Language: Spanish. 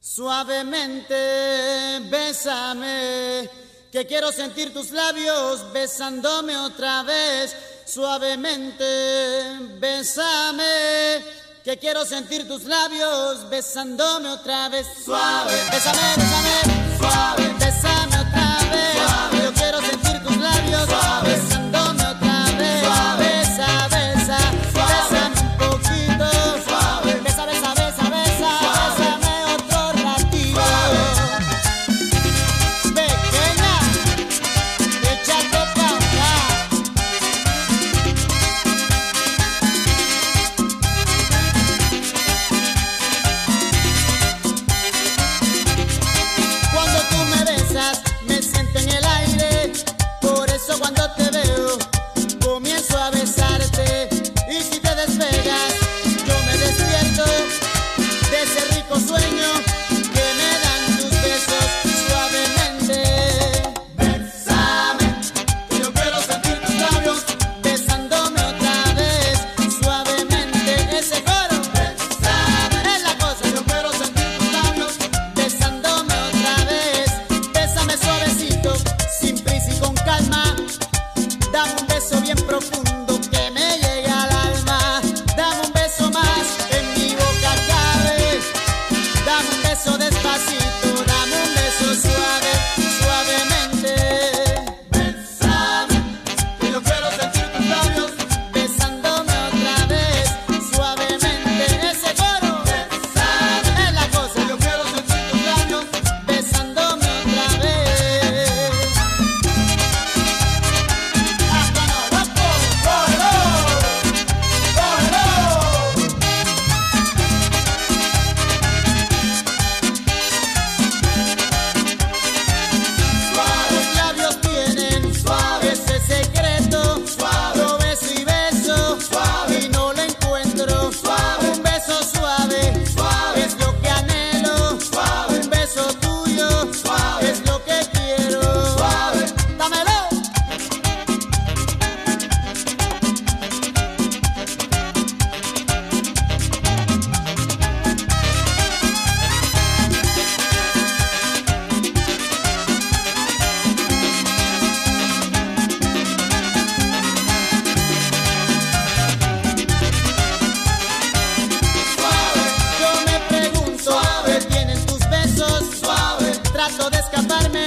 Suavemente, bésame, que quiero sentir tus labios besándome otra vez. Suavemente, bésame, que quiero sentir tus labios besándome otra vez. Suave, bésame, bésame, suave, bésame otra vez. Suave, yo quiero sentir tus labios suave, besándome otra vez. Suave, besa, besa, bésame un poquito. Suave, besa, besa, besa, besa, bésame otro ratito. Pequeña, échate pa' acá. Cuando tú me besas, me siento en el aire. Por eso cuando te veo, comienzo a besarte. Y si te despegas, yo me despierto de ese rico sueño que me dan tus besos. Suavemente, bésame, que yo quiero sentir tus labios besándome otra vez. Suavemente, ese coro, bésame, es la cosa. Yo quiero sentir tus labios besándome otra vez. Bésame suavecito, sin prisa y con calma. Dame un beso bien profundo que me llegue al alma. Dame un beso más, en mi boca cabe. Dame un beso despacito, dame un beso suave, suavemente. Bésame, que yo quiero sentir tus labios besándome otra vez. Suavemente, ese coro, bésame, es la cosa. Yo quiero sentir tus labios besándome otra vez. Hasta abajo, cógelo, cógelo. Tus labios tienen suave ese secreto. Suave, yo beso y beso suave y no lo encuentro. Suave, un beso suave, suave es lo que anhelo. Suave, un beso tuyo, suave es lo que quiero. Suave, dámelo. Yo me pregunto, suave, ¿tienen tus besos? Suave, trato de escaparme